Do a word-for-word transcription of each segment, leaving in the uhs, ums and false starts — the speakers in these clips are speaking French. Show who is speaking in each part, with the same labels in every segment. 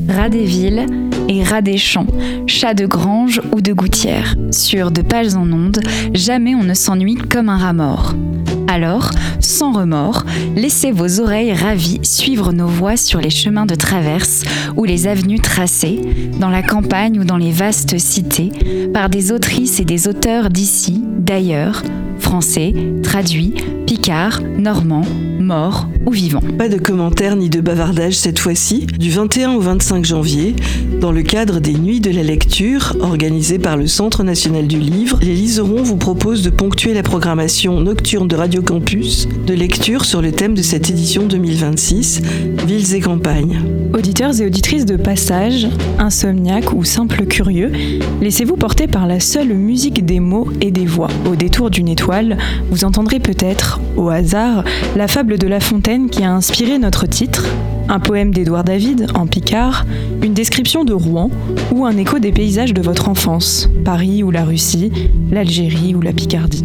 Speaker 1: rats des villes et rats des champs, chats de grange ou de gouttière. Sur De pages en ondes, jamais on ne s'ennuie comme un rat mort. Alors, sans remords, laissez vos oreilles ravies suivre nos voix sur les chemins de traverse ou les avenues tracées, dans la campagne ou dans les vastes cités, par des autrices et des auteurs d'ici, d'ailleurs, français, traduits, picards, normands, morts ou vivants.
Speaker 2: Pas de commentaires ni de bavardage cette fois-ci. Du vingt et un au vingt-cinq janvier, dans le cadre des Nuits de la lecture, organisées par le Centre national du livre, les liserons vous proposent de ponctuer la programmation nocturne de Radio Campus de lecture sur le thème de cette édition deux mille vingt-six, Villes et campagnes.
Speaker 3: Auditeurs et auditrices de passage, insomniaques ou simples curieux, laissez-vous porter par la seule musique des mots et des voix. Au détour d'une étoile, vous entendrez peut-être, au hasard, la fable de La Fontaine qui a inspiré notre titre, un poème d'Édouard David en picard, une description de Rouen ou un écho des paysages de votre enfance, Paris ou la Russie, l'Algérie ou la Picardie.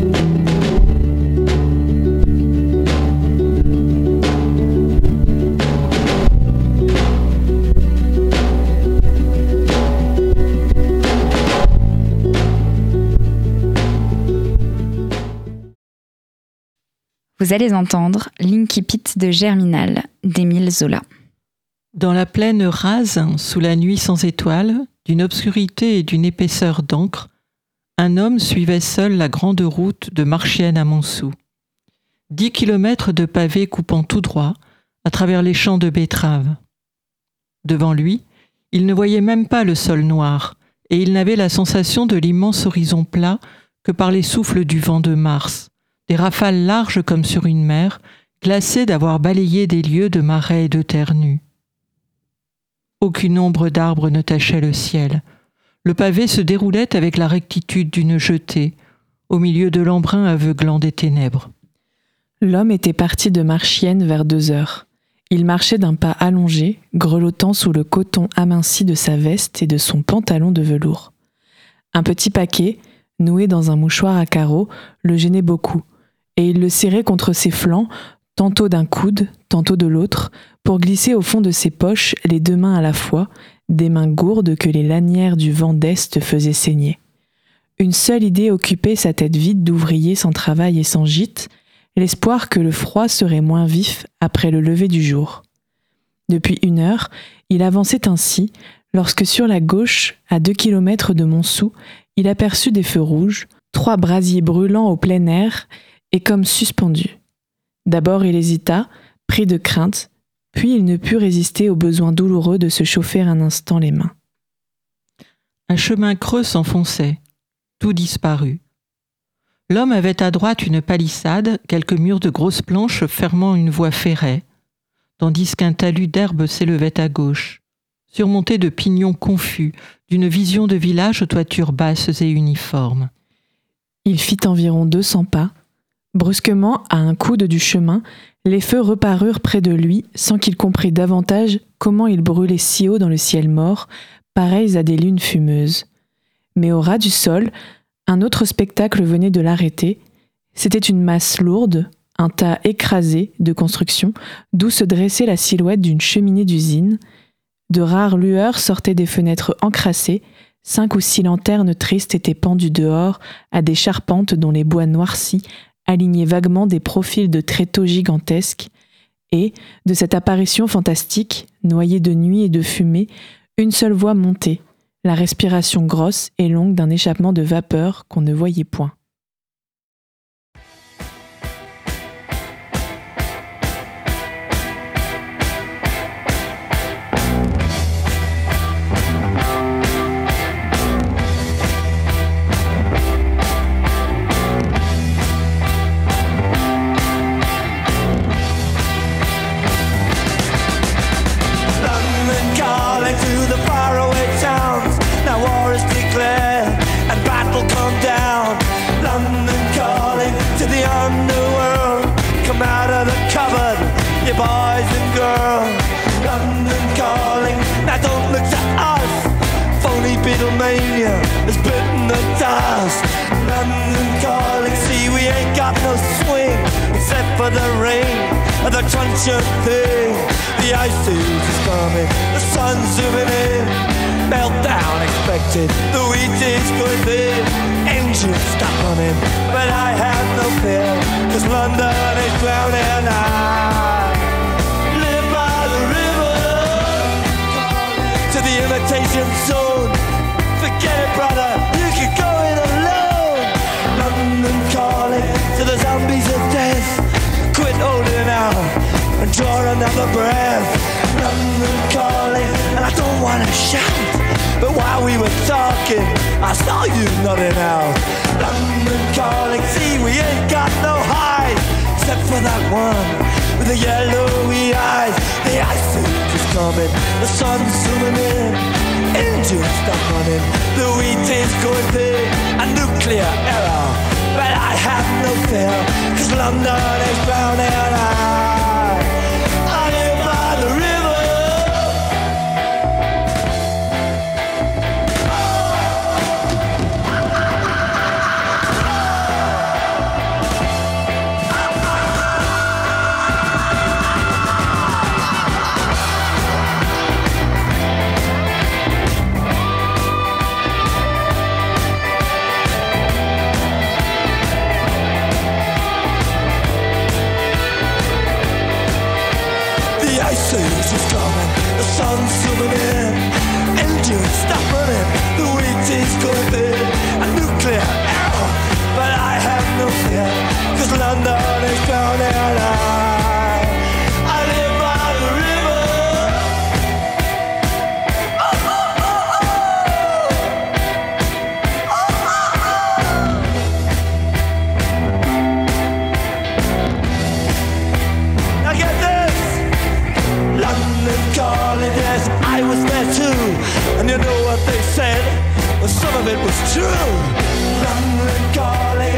Speaker 1: Vous allez entendre l'Incipit de Germinal d'Émile Zola.
Speaker 4: Dans la plaine rase, sous la nuit sans étoiles, d'une obscurité et d'une épaisseur d'encre, un homme suivait seul la grande route de Marchienne à Montsou. Dix kilomètres de pavés coupant tout droit à travers les champs de betteraves. Devant lui, il ne voyait même pas le sol noir, et il n'avait la sensation de l'immense horizon plat que par les souffles du vent de mars, des rafales larges comme sur une mer, glacées d'avoir balayé des lieues de marais et de terre nue. Aucune ombre d'arbre ne tachait le ciel. Le pavé se déroulait avec la rectitude d'une jetée, au milieu de l'embrun aveuglant des ténèbres.
Speaker 3: L'homme était parti de Marchienne vers deux heures. Il marchait d'un pas allongé, grelottant sous le coton aminci de sa veste et de son pantalon de velours. Un petit paquet, noué dans un mouchoir à carreaux, le gênait beaucoup, et il le serrait contre ses flancs, tantôt d'un coude, tantôt de l'autre, pour glisser au fond de ses poches les deux mains à la fois, des mains gourdes que les lanières du vent d'Est faisaient saigner. Une seule idée occupait sa tête vide d'ouvrier sans travail et sans gîte, l'espoir que le froid serait moins vif après le lever du jour. Depuis une heure, il avançait ainsi, lorsque sur la gauche, à deux kilomètres de Montsou, il aperçut des feux rouges, trois brasiers brûlant au plein air et comme suspendus. D'abord il hésita, pris de crainte, puis il ne put résister au besoin douloureux de se chauffer un instant les mains.
Speaker 4: Un chemin creux s'enfonçait, tout disparut. L'homme avait à droite une palissade, quelques murs de grosses planches fermant une voie ferrée, tandis qu'un talus d'herbe s'élevait à gauche, surmonté de pignons confus, d'une vision de village aux toitures basses et uniformes.
Speaker 3: Il fit environ deux cents pas. Brusquement, à un coude du chemin, les feux reparurent près de lui sans qu'il comprît davantage comment ils brûlaient si haut dans le ciel mort, pareils à des lunes fumeuses. Mais au ras du sol, un autre spectacle venait de l'arrêter. C'était une masse lourde, un tas écrasé de construction, d'où se dressait la silhouette d'une cheminée d'usine. De rares lueurs sortaient des fenêtres encrassées, cinq ou six lanternes tristes étaient pendues dehors à des charpentes dont les bois noircis alignaient vaguement des profils de tréteaux gigantesques, et, de cette apparition fantastique, noyée de nuit et de fumée, une seule voix montait, la respiration grosse et longue d'un échappement de vapeur qu'on ne voyait point.
Speaker 5: Boys and girls, London calling. Now don't look to us. Phony Beatlemania has bitten the dust. London calling. See, we ain't got no swing except for the rain and the truncheon thing. The ice age is coming. The sun sun zooming in, meltdown expected. The wheat is going thin, engine stuck on him, but I have no fear, cause London is drowning. I live by the river, to the imitation zone. Forget it, brother, you can go it alone. London calling to the zombies of death. Quit holding out and draw another breath. London calling, and I don't wanna shout, but while we were talking, I saw you nodding out. London calling, see we ain't got no hide, except for that one with the yellowy eyes. The ice age is coming, the sun's zooming in, engine stuck on him, the wheat is going big, a nuclear error, but I have no fear, cause London is drowning. I, I live by the river. The sun's zooming in, engine stop running, the wheat is going thin, a nuclear error, but I have no fear, cause London is drowning. I, I live by the river. Oh, oh, oh, oh. Oh, oh, oh. Now get this. London calling, yes, I was there too. And you know what they said? Well, some of it was true. London calling,